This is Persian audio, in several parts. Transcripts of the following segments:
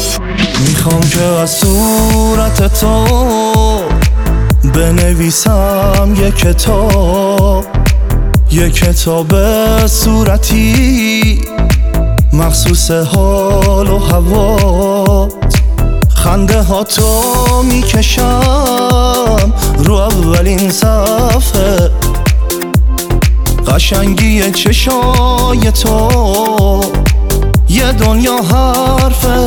میخوام که از صورت تو بنویسم یه کتاب صورتی مخصوص حال و هوات. خنده ها تو میکشم رو اولین صفحه، قشنگی چشای تو یه دنیا حرفه.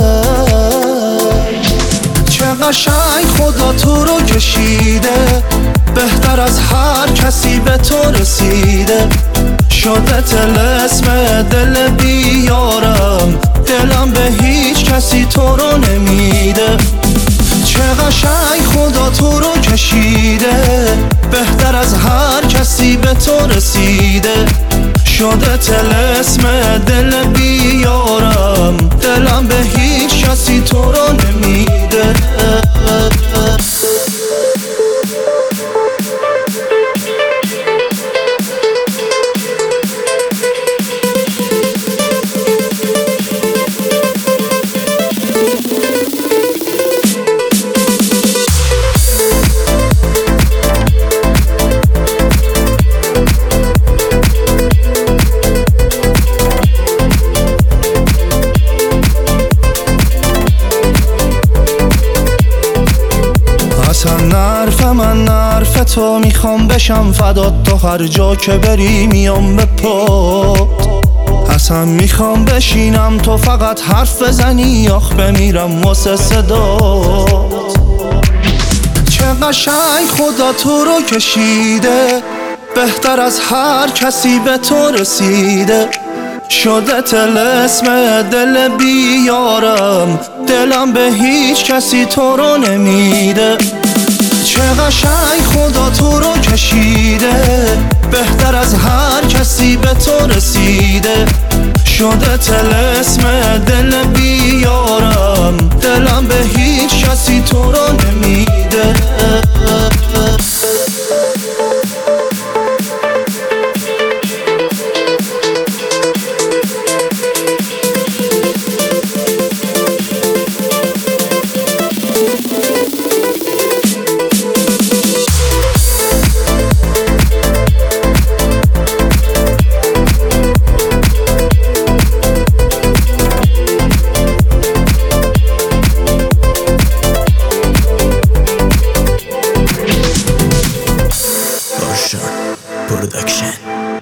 چه قشنگ خدا تو رو کشیده، بهتر از هر کسی به تو رسیده. شده طلسم دل بیارم، دلم به هیچ کسی تو رو نمیده. چه قشنگ خدا تو رو کشیده، بهتر از هر کسی به تو رسیده. شده طلسم دل بیارم، دلم به هیچ کسی تو رو نمیده. من نرف تو میخوام بشم فدات، تو هر جا که بری میام به پات. اصلا میخوام بشینم تو فقط حرف بزنی، آخ بمیرم واسه صدات. چه قشنگ خدا تو رو کشیده، بهتر از هر کسی به تو رسیده. شده طلسم دل بیارم، دلم به هیچ کسی تو رو نمیده. چه قشنگ خدا تو رو کشیده، بهتر از هر کسی به تو رسیده. شده طلسم دل بیارم، دلم به هیچ کسی تو رو نمیده. Production.